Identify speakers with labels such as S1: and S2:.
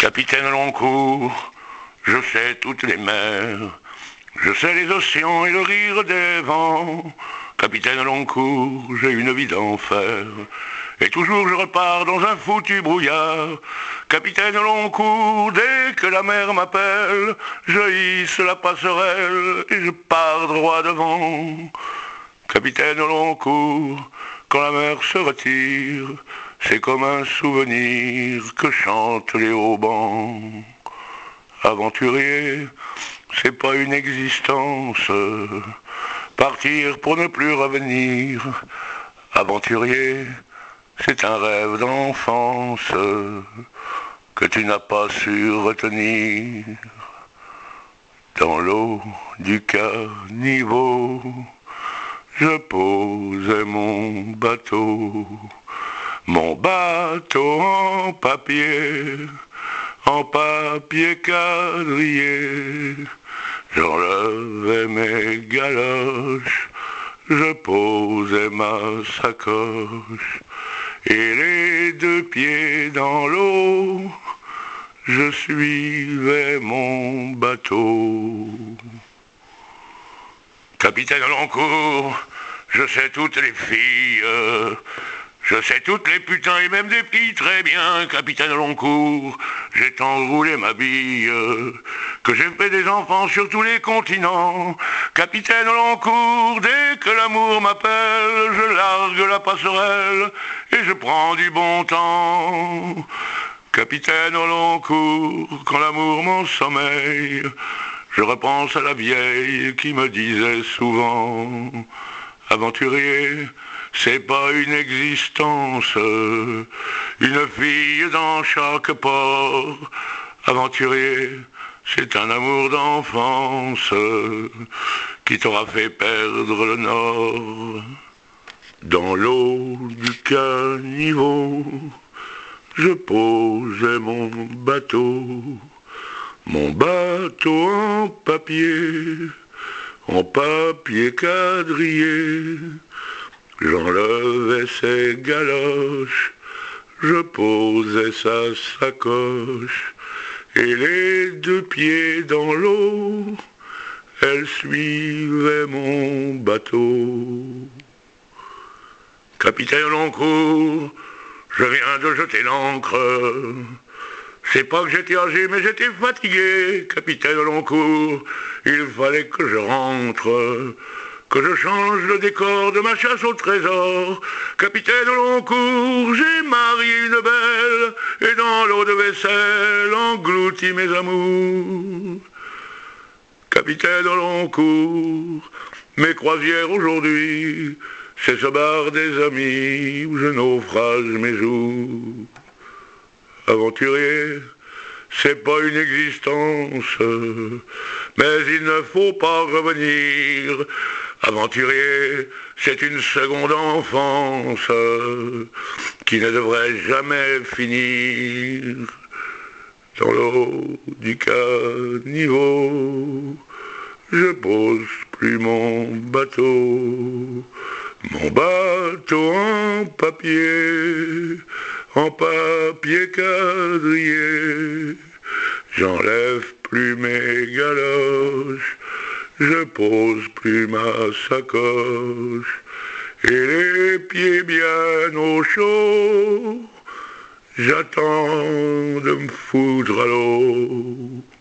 S1: Capitaine Longcourt, je sais toutes les mers, je sais les océans et le rire des vents. Capitaine Longcourt, j'ai une vie d'enfer, et toujours je repars dans un foutu brouillard. Capitaine Longcourt, dès que la mer m'appelle, je hisse la passerelle et je pars droit devant. Capitaine Longcourt, quand la mer se retire, c'est comme un souvenir que chantent les haubans. Aventurier, c'est pas une existence, partir pour ne plus revenir. Aventurier, c'est un rêve d'enfance que tu n'as pas su retenir. Dans l'eau du caniveau, je posais mon bateau en papier quadrillé. J'enlevais mes galoches, je posais ma sacoche, et les deux pieds dans l'eau, je suivais mon bateau. Capitaine Longcourt, je sais toutes les filles, je sais toutes les putains et même des filles très bien. Capitaine Longcourt, j'ai tant roulé ma bille que j'ai fait des enfants sur tous les continents. Capitaine Longcourt, dès que l'amour m'appelle, je largue la passerelle et je prends du bon temps. Capitaine Longcourt, quand l'amour m'ensommeille, je repense à la vieille qui me disait souvent: aventurier, c'est pas une existence, une fille dans chaque port. Aventurier, c'est un amour d'enfance qui t'aura fait perdre le nord. Dans l'eau du caniveau, je posais mon bateau en papier quadrillé. J'enlevais ses galoches, je posais sa sacoche, et les deux pieds dans l'eau, elle suivait mon bateau. Capitaine Longcourt, je viens de jeter l'ancre. C'est pas que j'étais âgé, mais j'étais fatigué. Capitaine Longcourt, il fallait que je rentre, que je change le décor de ma chasse au trésor. Capitaine Longcourt, j'ai marié une belle, et dans l'eau de vaisselle englouti mes amours. Capitaine Longcourt, mes croisières aujourd'hui, c'est ce bar des amis où je naufrage mes jours. Aventurier, c'est pas une existence, mais il ne faut pas revenir. Aventurier, c'est une seconde enfance qui ne devrait jamais finir. Dans l'eau du caniveau, je pose plus mon bateau en papier quadrillé. J'enlève plus mes galoches, je pose plus ma sacoche, et les pieds bien au chaud, j'attends de me foutre à l'eau.